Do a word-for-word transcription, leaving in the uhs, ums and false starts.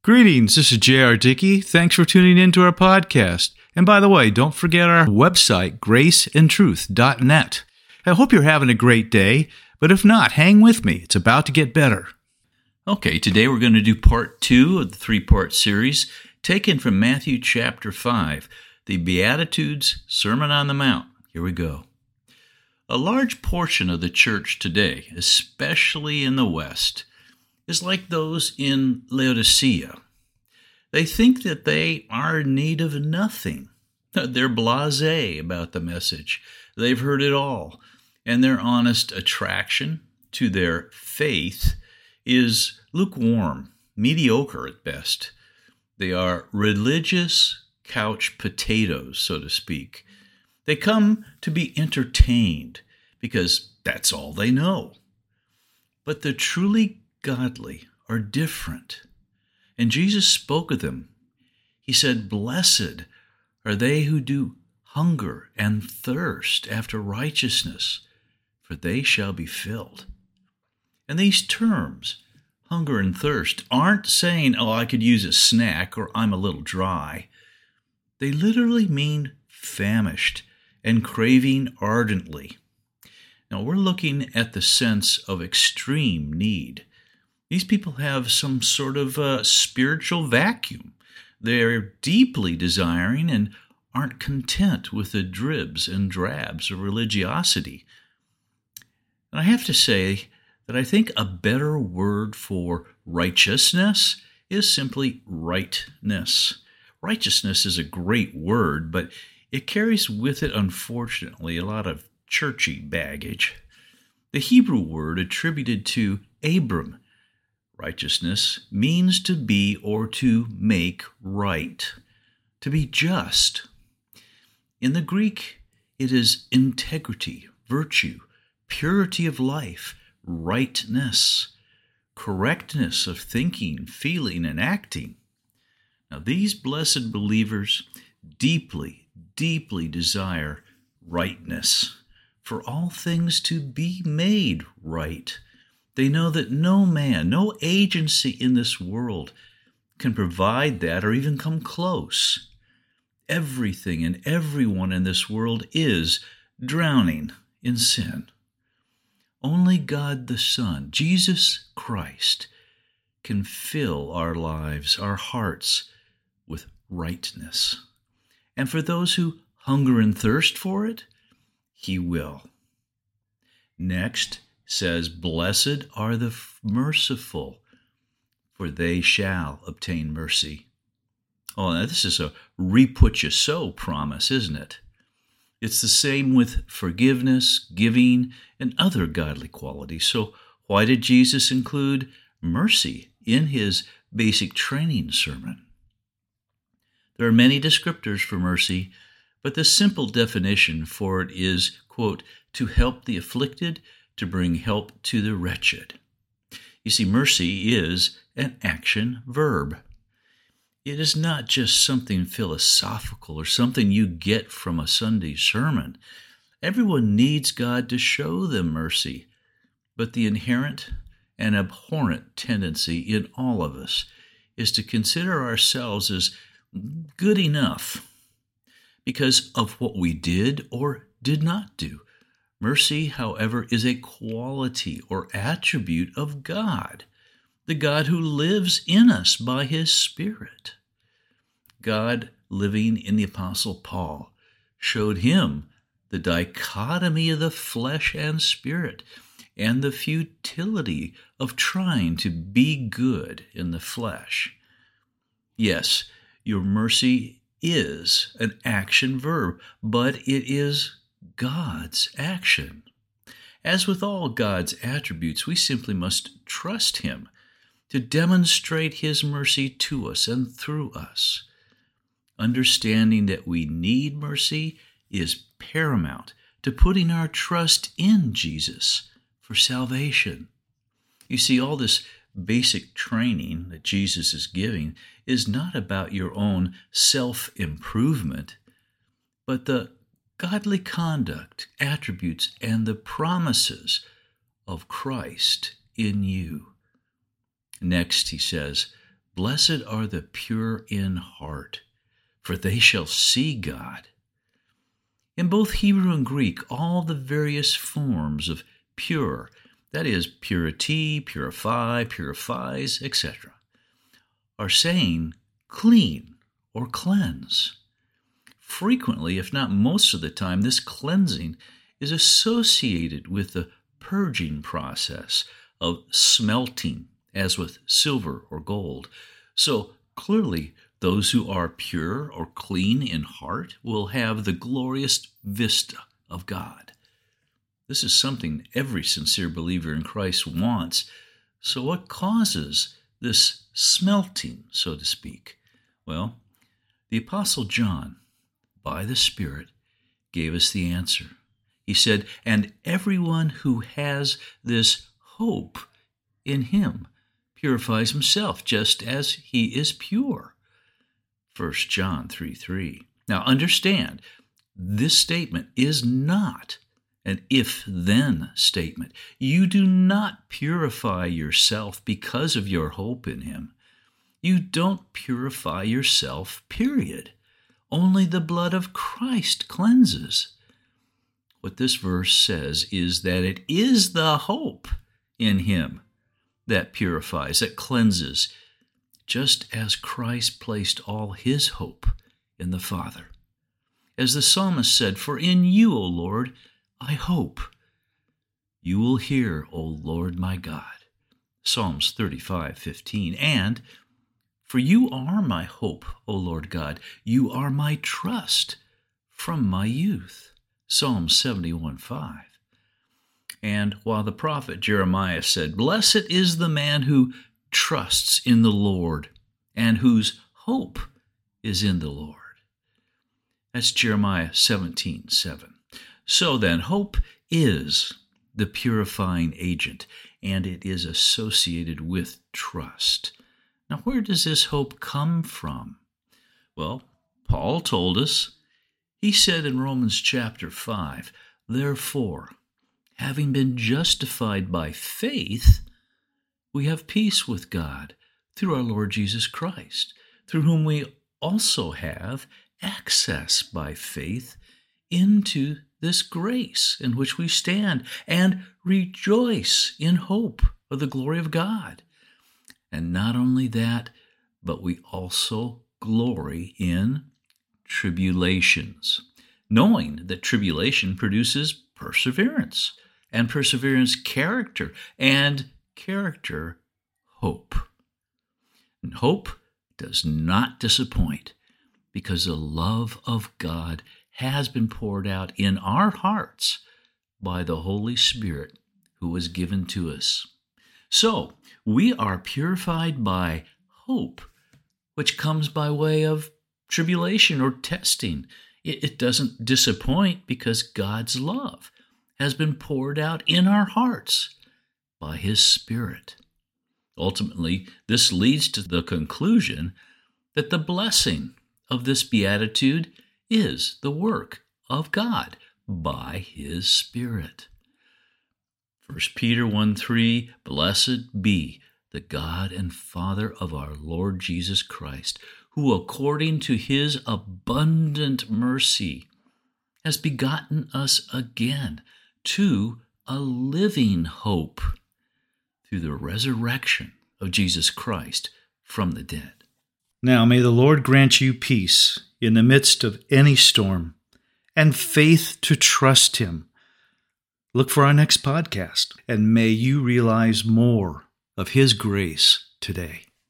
Greetings, this is J R. Dickey. Thanks for tuning in to our podcast. And by the way, don't forget our website, grace and truth dot net. I hope you're having a great day, but if not, hang with me. It's about to get better. Okay, today we're going to do part two of the three-part series, taken from Matthew chapter five, the Beatitudes, Sermon on the Mount. Here we go. A large portion of the church today, especially in the West, is like those in Laodicea. They think that they are in need of nothing. They're blasé about the message. They've heard it all, and their honest attraction to their faith is lukewarm, mediocre at best. They are religious couch potatoes, so to speak. They come to be entertained because that's all they know. But the truly godly are different. And Jesus spoke of them. He said, "Blessed are they who do hunger and thirst after righteousness, for they shall be filled." And these terms, hunger and thirst, aren't saying, oh, I could use a snack or I'm a little dry. They literally mean famished and craving ardently. Now, we're looking at the sense of extreme need. These people have some sort of uh, spiritual vacuum. They're deeply desiring and aren't content with the dribs and drabs of religiosity. And I have to say that I think a better word for righteousness is simply rightness. Righteousness is a great word, but it carries with it, unfortunately, a lot of churchy baggage. The Hebrew word attributed to Abram, righteousness, means to be or to make right, to be just. In the Greek, it is integrity, virtue, purity of life, rightness, correctness of thinking, feeling, and acting. Now, these blessed believers deeply, deeply desire rightness, for all things to be made right. They know that no man, no agency in this world can provide that or even come close. Everything and everyone in this world is drowning in sin. Only God the Son, Jesus Christ, can fill our lives, our hearts, with rightness. And for those who hunger and thirst for it, He will. Next says, "Blessed are the merciful, for they shall obtain mercy." Oh, now this is a reap-what-you-sow promise, isn't it? It's the same with forgiveness, giving, and other godly qualities. So why did Jesus include mercy in his basic training sermon? There are many descriptors for mercy, but the simple definition for it is, quote, to help the afflicted, to bring help to the wretched. You see, mercy is an action verb. It is not just something philosophical or something you get from a Sunday sermon. Everyone needs God to show them mercy, but the inherent and abhorrent tendency in all of us is to consider ourselves as good enough because of what we did or did not do. Mercy, however, is a quality or attribute of God, the God who lives in us by His Spirit. God, living in the Apostle Paul, showed him the dichotomy of the flesh and spirit and the futility of trying to be good in the flesh. Yes, your mercy is an action verb, but it is God's action. As with all God's attributes, we simply must trust Him to demonstrate His mercy to us and through us. Understanding that we need mercy is paramount to putting our trust in Jesus for salvation. You see, all this basic training that Jesus is giving is not about your own self-improvement, but the godly conduct, attributes, and the promises of Christ in you. Next, he says, Blessed are the pure in heart, for they shall see God. In both Hebrew and Greek, all the various forms of pure, that is, purity, purify, purifies, et cetera, are saying clean or cleanse. Frequently, if not most of the time, this cleansing is associated with the purging process of smelting, as with silver or gold. So clearly, those who are pure or clean in heart will have the glorious vista of God. This is something every sincere believer in Christ wants. So what causes this smelting, so to speak? Well, the Apostle John, by the Spirit, gave us the answer. He said, and everyone who has this hope in him purifies himself just as he is pure. First John three three. Now understand, this statement is not an if-then statement. You do not purify yourself because of your hope in him. You don't purify yourself, period. Only the blood of Christ cleanses. What this verse says is that it is the hope in him that purifies, that cleanses, just as Christ placed all his hope in the Father. As the psalmist said, for in you, O Lord, I hope. You will hear, O Lord my God. Psalms thirty-five fifteen. And, for you are my hope, O Lord God. You are my trust from my youth. Psalm seventy-one five. And while the prophet Jeremiah said, blessed is the man who trusts in the Lord and whose hope is in the Lord. That's Jeremiah seventeen seven. So then, hope is the purifying agent, and it is associated with trust. Now, where does this hope come from? Well, Paul told us. He said in Romans chapter five, therefore, having been justified by faith, we have peace with God through our Lord Jesus Christ, through whom we also have access by faith into this grace in which we stand and rejoice in hope of the glory of God. And not only that, but we also glory in tribulations, knowing that tribulation produces perseverance, and perseverance character, and character hope. And hope does not disappoint, because the love of God has been poured out in our hearts by the Holy Spirit who was given to us. So, we are purified by hope, which comes by way of tribulation or testing. It, it doesn't disappoint because God's love has been poured out in our hearts by His Spirit. Ultimately, this leads to the conclusion that the blessing of this beatitude is the work of God by His Spirit. First Peter one three, blessed be the God and Father of our Lord Jesus Christ, who according to His abundant mercy has begotten us again to a living hope through the resurrection of Jesus Christ from the dead. Now may the Lord grant you peace in the midst of any storm and faith to trust Him. Look for our next podcast, and may you realize more of His grace today.